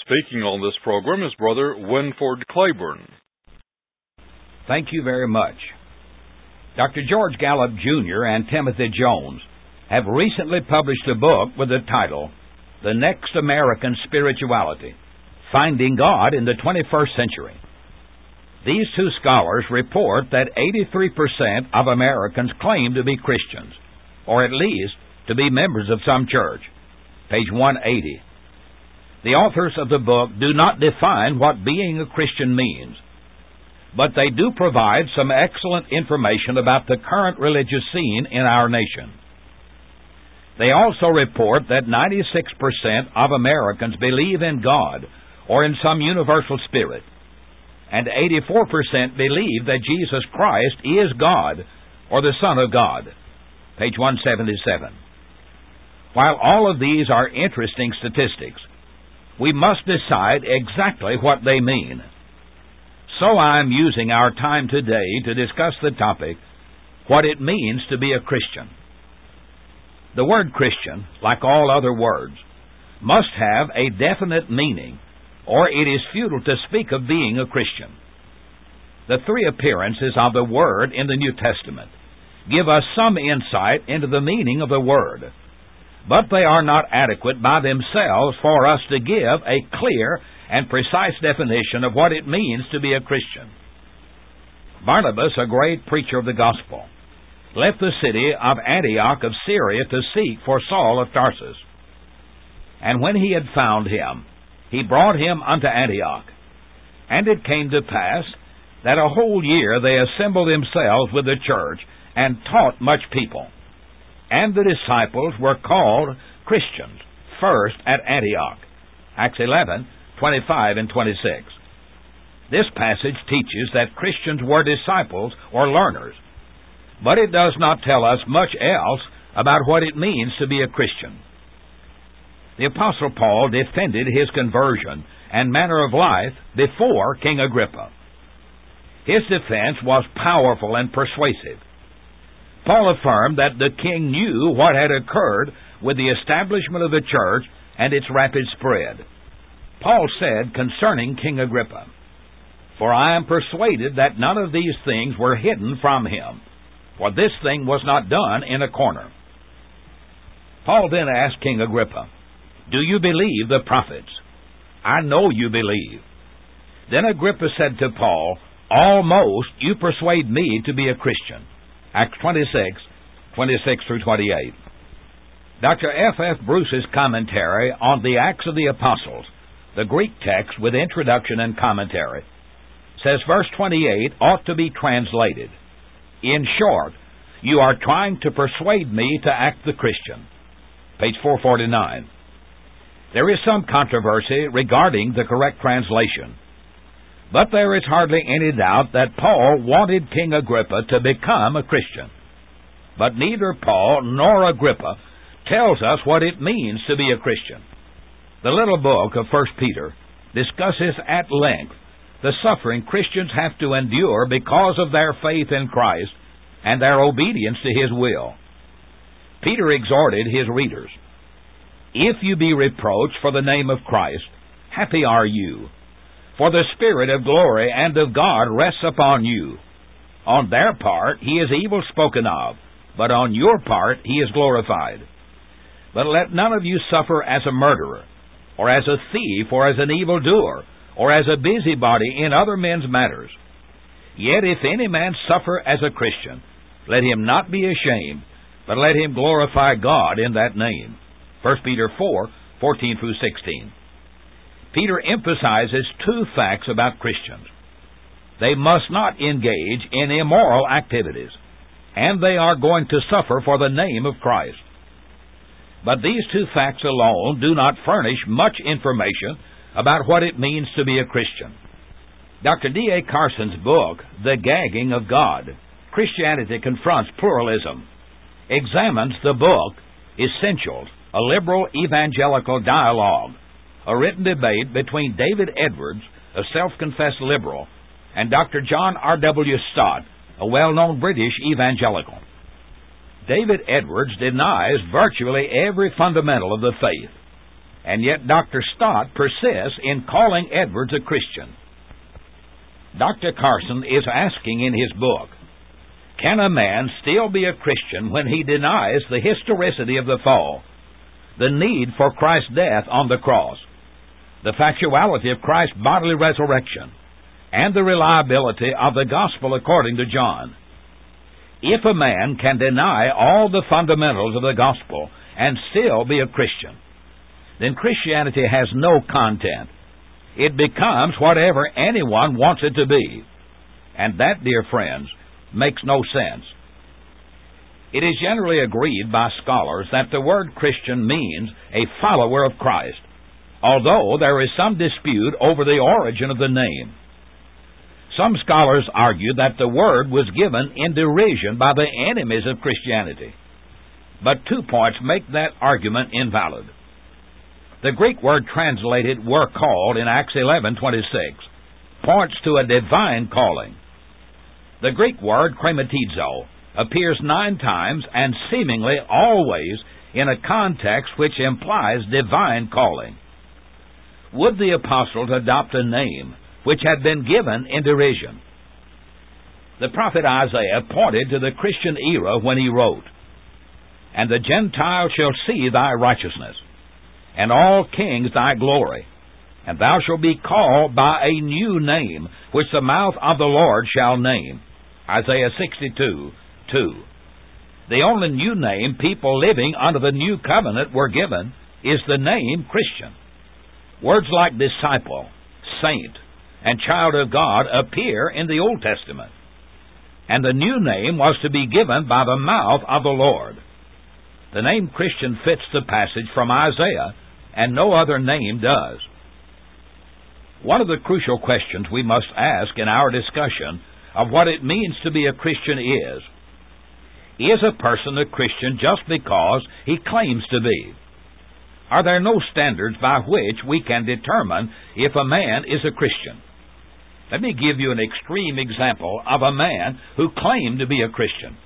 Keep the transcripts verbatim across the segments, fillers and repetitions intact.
Speaking on this program is Brother Winford Claiborne. Thank you very much. Doctor George Gallup, Junior and Timothy Jones have recently published a book with the title, The Next American Spirituality, Finding God in the twenty-first Century. These two scholars report that eighty-three percent of Americans claim to be Christians, or at least to be members of some church. Page one eighty. The authors of the book do not define what being a Christian means, but they do provide some excellent information about the current religious scene in our nation. They also report that ninety-six percent of Americans believe in God or in some universal spirit, and eighty-four percent believe that Jesus Christ is God or the Son of God. Page one seventy-seven. While all of these are interesting statistics, we must decide exactly what they mean. So I'm using our time today to discuss the topic, what it means to be a Christian. The word Christian, like all other words, must have a definite meaning, or it is futile to speak of being a Christian. The three appearances of the word in the New Testament give us some insight into the meaning of the word, but they are not adequate by themselves for us to give a clear and precise definition of what it means to be a Christian. Barnabas, a great preacher of the gospel, left the city of Antioch of Syria to seek for Saul of Tarsus. And when he had found him, he brought him unto Antioch. And it came to pass that a whole year they assembled themselves with the church and taught much people. And the disciples were called Christians first at Antioch. Acts eleven, twenty-five and twenty-six. This passage teaches that Christians were disciples or learners, but it does not tell us much else about what it means to be a Christian. The Apostle Paul defended his conversion and manner of life before King Agrippa. His defense was powerful and persuasive. Paul affirmed that the king knew what had occurred with the establishment of the church and its rapid spread. Paul said concerning King Agrippa, "For I am persuaded that none of these things were hidden from him, for this thing was not done in a corner." Paul then asked King Agrippa, "Do you believe the prophets? I know you believe." Then Agrippa said to Paul, "Almost you persuade me to be a Christian." Acts twenty-six, twenty-six through twenty-eight. Doctor F F Bruce's commentary on the Acts of the Apostles, the Greek text with introduction and commentary, says verse twenty-eight ought to be translated, "In short, you are trying to persuade me to act the Christian." Page four forty-nine. There is some controversy regarding the correct translation, but there is hardly any doubt that Paul wanted King Agrippa to become a Christian. But neither Paul nor Agrippa tells us what it means to be a Christian. The little book of First Peter discusses at length the suffering Christians have to endure because of their faith in Christ and their obedience to His will. Peter exhorted his readers, "If you be reproached for the name of Christ, happy are you, for the Spirit of glory and of God rests upon you. On their part He is evil spoken of, but on your part He is glorified. But let none of you suffer as a murderer, or as a thief, or as an evildoer, or as a busybody in other men's matters. Yet if any man suffer as a Christian, let him not be ashamed, but let him glorify God in that name." First Peter four, fourteen through sixteen. Peter emphasizes two facts about Christians. They must not engage in immoral activities, and they are going to suffer for the name of Christ. But these two facts alone do not furnish much information about what it means to be a Christian. Doctor D A Carson's book, The Gagging of God, Christianity Confronts Pluralism, examines the book Essentials, a Liberal Evangelical Dialogue, a written debate between David Edwards, a self-confessed liberal, and Doctor John R W Stott, a well-known British evangelical. David Edwards denies virtually every fundamental of the faith. and yet Doctor Stott persists in calling Edwards a Christian. Doctor Carson is asking in his book, can a man still be a Christian when he denies the historicity of the fall, the need for Christ's death on the cross, the factuality of Christ's bodily resurrection, and the reliability of the gospel according to John? If a man can deny all the fundamentals of the gospel and still be a Christian, then Christianity has no content. It becomes whatever anyone wants it to be. And that, dear friends, makes no sense. It is generally agreed by scholars that the word Christian means a follower of Christ, although there is some dispute over the origin of the name. Some scholars argue that the word was given in derision by the enemies of Christianity. But two points make that argument invalid. The Greek word translated "were called" in Acts eleven twenty-six points to a divine calling. The Greek word krematizo appears nine times and seemingly always in a context which implies divine calling. Would the apostles adopt a name which had been given in derision? The prophet Isaiah pointed to the Christian era when he wrote, "And the Gentiles shall see thy righteousness, and all kings thy glory. And thou shalt be called by a new name, which the mouth of the Lord shall name." Isaiah sixty-two two. The only new name people living under the new covenant were given is the name Christian. Words like disciple, saint, and child of God appear in the Old Testament. And the new name was to be given by the mouth of the Lord. The name Christian fits the passage from Isaiah, and no other name does. One of the crucial questions we must ask in our discussion of what it means to be a Christian is, is a person a Christian just because he claims to be? Are there no standards by which we can determine if a man is a Christian? Let me give you an extreme example of a man who claimed to be a Christian.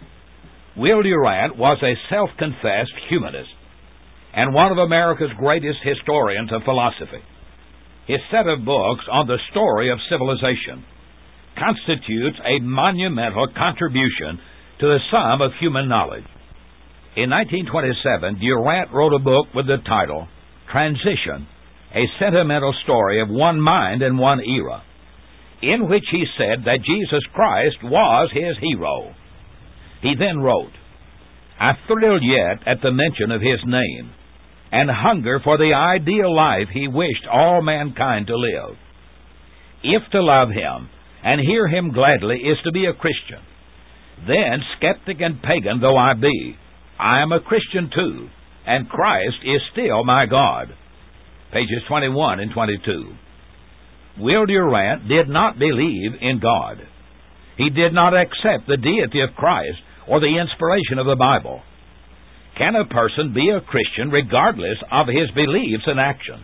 Will Durant was a self-confessed humanist and one of America's greatest historians of philosophy. His set of books on the story of civilization constitutes a monumental contribution to the sum of human knowledge. In nineteen twenty-seven, Durant wrote a book with the title, Transition, a sentimental story of one mind and one era, in which he said that Jesus Christ was his hero. He then wrote, "I thrill yet at the mention of his name, and hunger for the ideal life he wished all mankind to live. If to love him and hear him gladly is to be a Christian, then, skeptic and pagan though I be, I am a Christian too, and Christ is still my God." Pages twenty-one and twenty-two. Will Durant did not believe in God. He did not accept the deity of Christ or the inspiration of the Bible. Can a person be a Christian regardless of his beliefs and actions?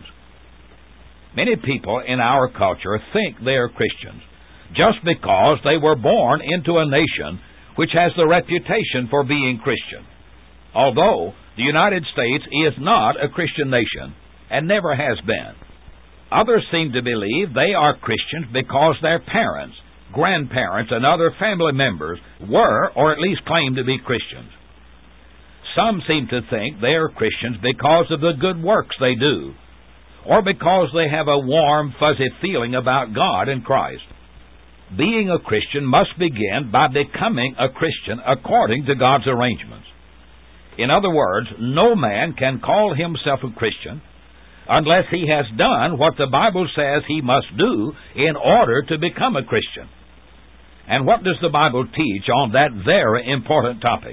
Many people in our culture think they are Christians just because they were born into a nation which has the reputation for being Christian, although the United States is not a Christian nation and never has been. Others seem to believe they are Christians because their parents, grandparents, and other family members were, or at least claimed to be Christians. Some seem to think they are Christians because of the good works they do, or because they have a warm, fuzzy feeling about God and Christ. Being a Christian must begin by becoming a Christian according to God's arrangements. In other words, no man can call himself a Christian unless he has done what the Bible says he must do in order to become a Christian. And what does the Bible teach on that very important topic?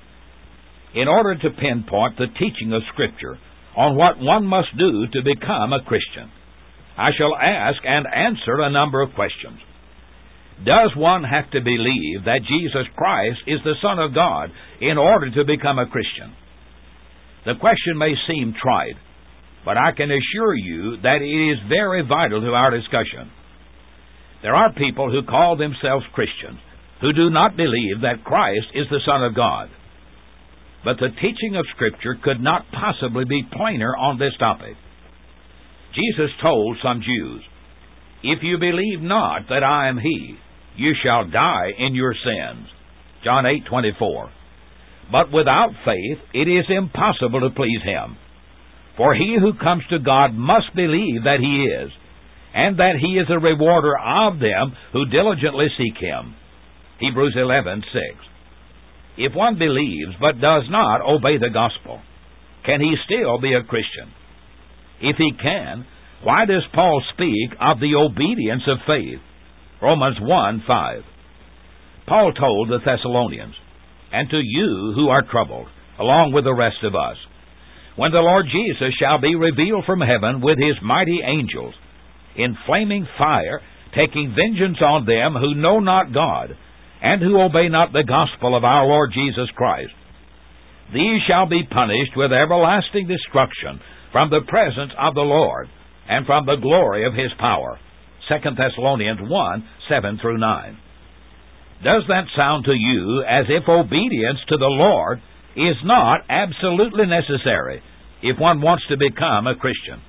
In order to pinpoint the teaching of Scripture on what one must do to become a Christian, I shall ask and answer a number of questions. Does one have to believe that Jesus Christ is the Son of God in order to become a Christian? The question may seem trite, but I can assure you that it is very vital to our discussion. There are people who call themselves Christians who do not believe that Christ is the Son of God. but the teaching of Scripture could not possibly be plainer on this topic. Jesus told some Jews, "If you believe not that I am He, you shall die in your sins." John eight twenty-four. But without faith it is impossible to please Him. For he who comes to God must believe that He is, and that He is a rewarder of them who diligently seek Him. Hebrews eleven six. If one believes but does not obey the gospel, can he still be a Christian? If he can, why does Paul speak of the obedience of faith? Romans one five. Paul told the Thessalonians, "And to you who are troubled, along with the rest of us, when the Lord Jesus shall be revealed from heaven with His mighty angels, in flaming fire, taking vengeance on them who know not God, and who obey not the gospel of our Lord Jesus Christ. These shall be punished with everlasting destruction from the presence of the Lord, and from the glory of His power." Second Thessalonians one seven through nine. Does that sound to you as if obedience to the Lord is not absolutely necessary if one wants to become a Christian?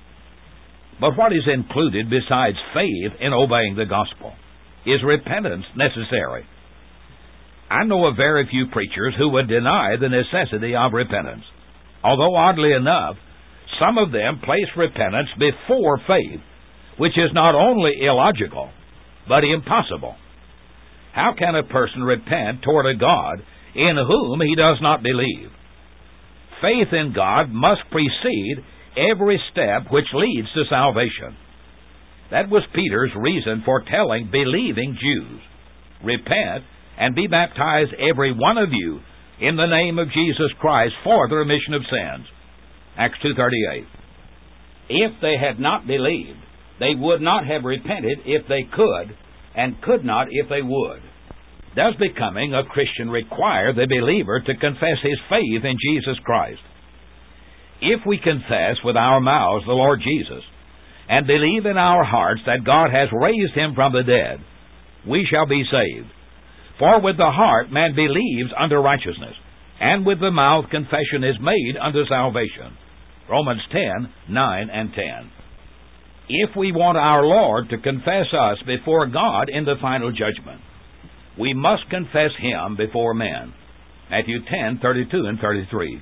But what is included besides faith in obeying the gospel? Is repentance necessary? I know of very few preachers who would deny the necessity of repentance, although oddly enough, some of them place repentance before faith, which is not only illogical, but impossible. How can a person repent toward a God in whom he does not believe? Faith in God must precede every step which leads to salvation. That was Peter's reason for telling believing Jews, "Repent and be baptized every one of you in the name of Jesus Christ for the remission of sins." Acts two thirty-eight. If they had not believed, they would not have repented if they could, and could not if they would. Does becoming a Christian require the believer to confess his faith in Jesus Christ? If we confess with our mouths the Lord Jesus, and believe in our hearts that God has raised Him from the dead, we shall be saved. For with the heart man believes unto righteousness, and with the mouth confession is made unto salvation. Romans ten nine and ten. If we want our Lord to confess us before God in the final judgment, we must confess Him before men. Matthew ten thirty-two and thirty-three.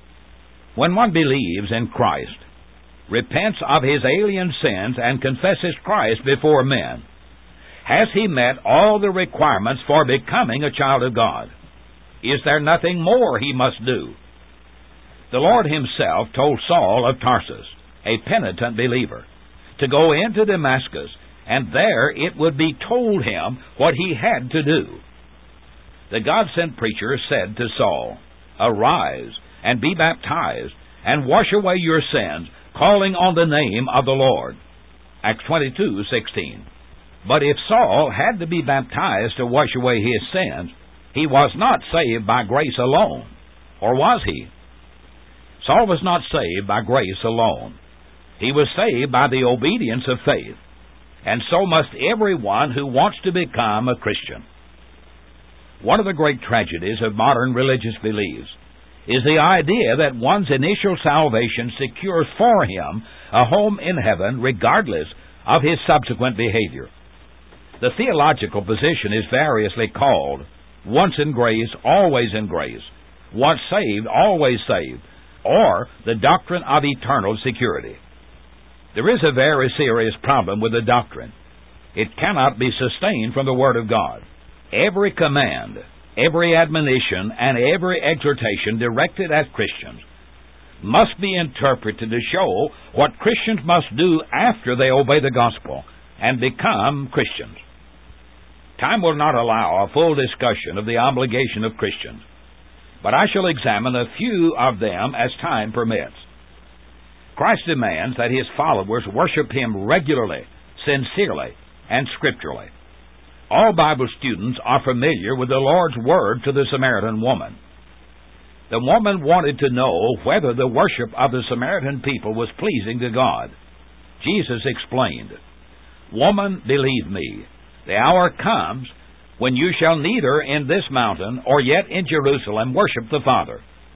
When one believes in Christ, repents of his alien sins, and confesses Christ before men, has he met all the requirements for becoming a child of God? Is there nothing more he must do? The Lord Himself told Saul of Tarsus, a penitent believer, to go into Damascus, and there it would be told him what he had to do. The God-sent preacher said to Saul, "Arise, and be baptized, and wash away your sins, calling on the name of the Lord." Acts twenty-two sixteen. But if Saul had to be baptized to wash away his sins, he was not saved by grace alone. Or was he? Saul was not saved by grace alone. He was saved by the obedience of faith. And so must everyone who wants to become a Christian. One of the great tragedies of modern religious beliefs is the idea that one's initial salvation secures for him a home in heaven regardless of his subsequent behavior. The theological position is variously called once in grace, always in grace, once saved, always saved, or the doctrine of eternal security. There is a very serious problem with the doctrine. It cannot be sustained from the Word of God. Every command, every admonition, and every exhortation directed at Christians must be interpreted to show what Christians must do after they obey the gospel and become Christians. Time will not allow a full discussion of the obligation of Christians, but I shall examine a few of them as time permits. Christ demands that His followers worship Him regularly, sincerely, and scripturally. All Bible students are familiar with the Lord's word to the Samaritan woman. The woman wanted to know whether the worship of the Samaritan people was pleasing to God. Jesus explained, "Woman, believe me, the hour comes when you shall neither in this mountain or yet in Jerusalem worship the Father.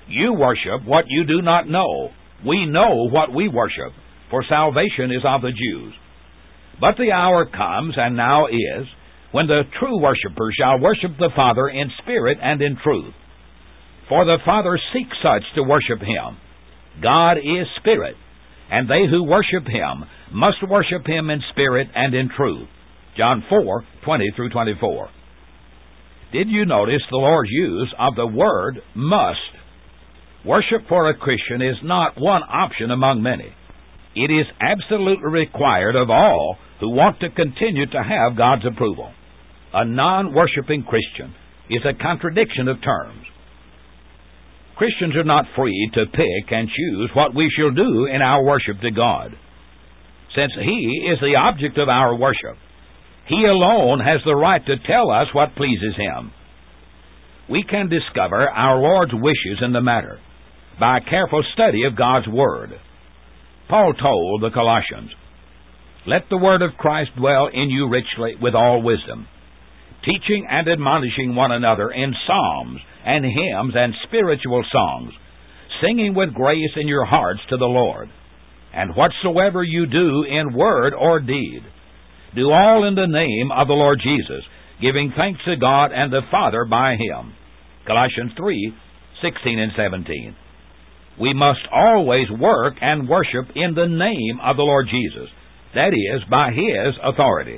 You worship what you do not know. We know what we worship, for salvation is of the Jews. But the hour comes, and now is, when the true worshippers shall worship the Father in spirit and in truth. For the Father seeks such to worship Him. God is spirit, and they who worship Him must worship Him in spirit and in truth. John four, twenty through twenty-four. Did you notice the Lord's use of the word must? Worship for a Christian is not one option among many. It is absolutely required of all who want to continue to have God's approval. A non-worshiping Christian is a contradiction of terms. Christians are not free to pick and choose what we shall do in our worship to God. Since He is the object of our worship, He alone has the right to tell us what pleases Him. We can discover our Lord's wishes in the matter by a careful study of God's Word. Paul told the Colossians, "Let the word of Christ dwell in you richly with all wisdom, teaching and admonishing one another in psalms and hymns and spiritual songs, singing with grace in your hearts to the Lord. And whatsoever you do in word or deed, do all in the name of the Lord Jesus, giving thanks to God and the Father by Him." Colossians three, sixteen and seventeen. We must always work and worship in the name of the Lord Jesus, that is, by His authority.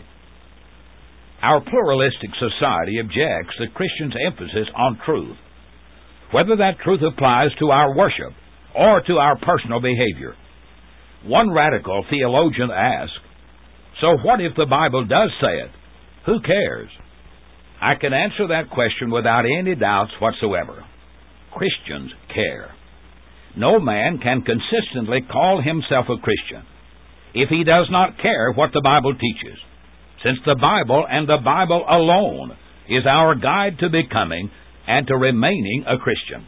Our pluralistic society objects the Christian's emphasis on truth, whether that truth applies to our worship or to our personal behavior. One radical theologian asked, "So what if the Bible does say it? Who cares?" I can answer that question without any doubts whatsoever. Christians care. No man can consistently call himself a Christian if he does not care what the Bible teaches, since the Bible and the Bible alone is our guide to becoming and to remaining a Christian.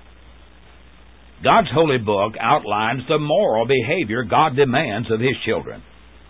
God's holy book outlines the moral behavior God demands of His children.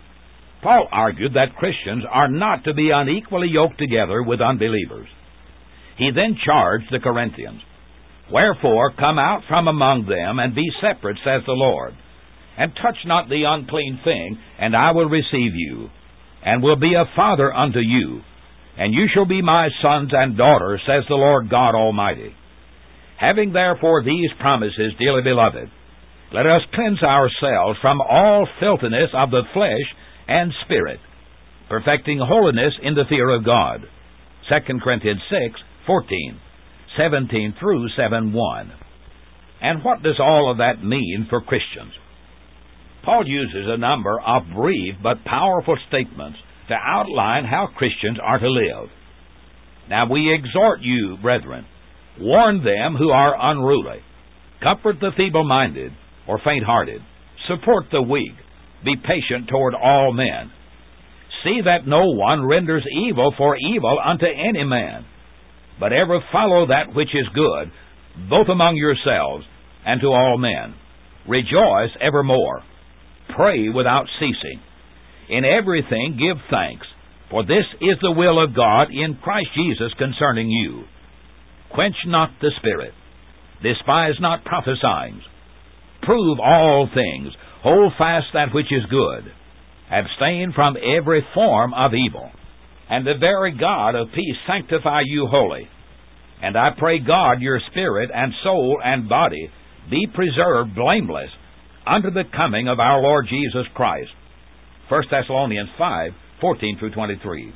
Paul argued that Christians are not to be unequally yoked together with unbelievers. He then charged the Corinthians, "Wherefore come out from among them, and be separate, says the Lord, and touch not the unclean thing, and I will receive you, and will be a father unto you, and you shall be my sons and daughters, says the Lord God Almighty. Having therefore these promises, dearly beloved, let us cleanse ourselves from all filthiness of the flesh and spirit, perfecting holiness in the fear of God." Second Corinthians six, fourteen, seventeen through seven one. And what does all of that mean for Christians? Paul uses a number of brief but powerful statements to outline how Christians are to live. "Now we exhort you, brethren, warn them who are unruly, comfort the feeble-minded or faint-hearted, support the weak, be patient toward all men. See that no one renders evil for evil unto any man, but ever follow that which is good, both among yourselves and to all men. Rejoice evermore. Pray without ceasing. In everything give thanks, for this is the will of God in Christ Jesus concerning you. Quench not the spirit. Despise not prophesying. Prove all things. Hold fast that which is good. Abstain from every form of evil. And the very God of peace sanctify you wholly. And I pray God your spirit and soul and body be preserved blameless unto the coming of our Lord Jesus Christ." First Thessalonians five, fourteen through twenty-three.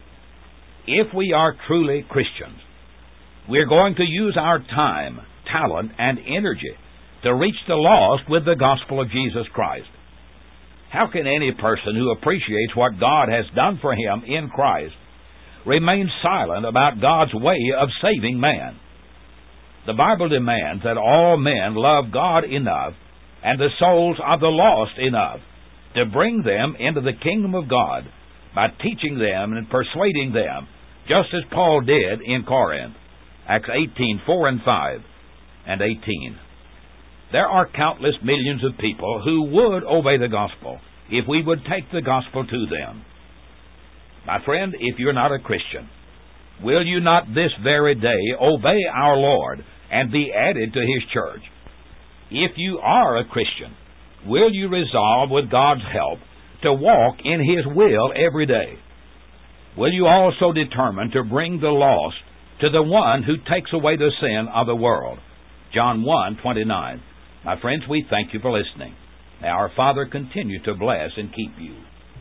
If we are truly Christians, we are going to use our time, talent, and energy to reach the lost with the gospel of Jesus Christ. How can any person who appreciates what God has done for him in Christ remain silent about God's way of saving man? The Bible demands that all men love God enough and the souls of the lost enough to bring them into the kingdom of God by teaching them and persuading them, just as Paul did in Corinth. Acts eighteen, four and five and eighteen. There are countless millions of people who would obey the gospel if we would take the gospel to them. My friend, if you're not a Christian, will you not this very day obey our Lord and be added to His church? If you are a Christian, will you resolve with God's help to walk in His will every day? Will you also determine to bring the lost to the one who takes away the sin of the world? John one twenty-nine. My friends, we thank you for listening. May our Father continue to bless and keep you.